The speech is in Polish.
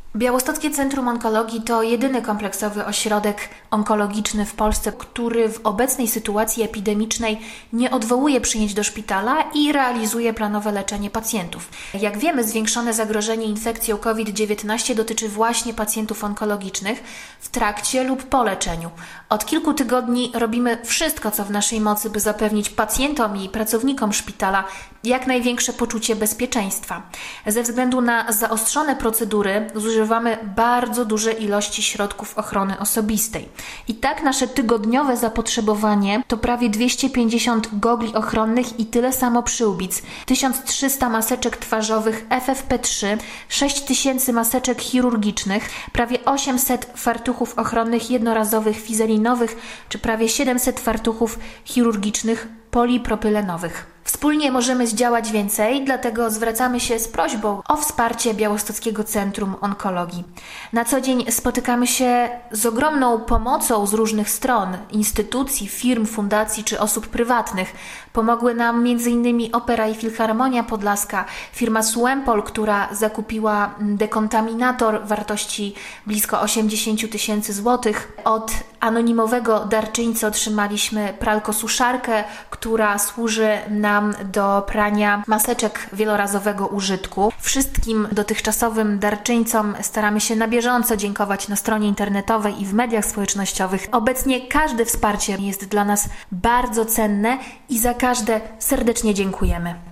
Białostockie Centrum Onkologii to jedyny kompleksowy ośrodek onkologiczny w Polsce, który w obecnej sytuacji epidemicznej nie odwołuje przyjęć do szpitala i realizuje planowe leczenie pacjentów. Jak wiemy, zwiększone zagrożenie infekcją COVID-19 dotyczy właśnie pacjentów onkologicznych w trakcie lub po leczeniu. Od kilku tygodni robimy wszystko, co w naszej mocy, by zapewnić pacjentom i pracownikom szpitala jak największe poczucie bezpieczeństwa. Ze względu na zaostrzone procedury zużywamy bardzo duże ilości środków ochrony osobistej. I tak nasze tygodniowe zapotrzebowanie to prawie 250 gogli ochronnych i tyle samo przyłbic, 1300 maseczek twarzowych FFP3, 6000 maseczek chirurgicznych, prawie 800 fartuchów ochronnych jednorazowych fizelinowych czy prawie 700 fartuchów chirurgicznych polipropylenowych. Wspólnie możemy zdziałać więcej, dlatego zwracamy się z prośbą o wsparcie Białostockiego Centrum Onkologii. Na co dzień spotykamy się z ogromną pomocą z różnych stron, instytucji, firm, fundacji czy osób prywatnych. Pomogły nam m.in. Opera i Filharmonia Podlaska, firma Suempol, która zakupiła dekontaminator wartości blisko 80 000 złotych. Od anonimowego darczyńcy otrzymaliśmy pralkosuszarkę, która służy nam do prania maseczek wielorazowego użytku. Wszystkim dotychczasowym darczyńcom staramy się na bieżąco dziękować na stronie internetowej i w mediach społecznościowych. Obecnie każde wsparcie jest dla nas bardzo cenne i za każde serdecznie dziękujemy.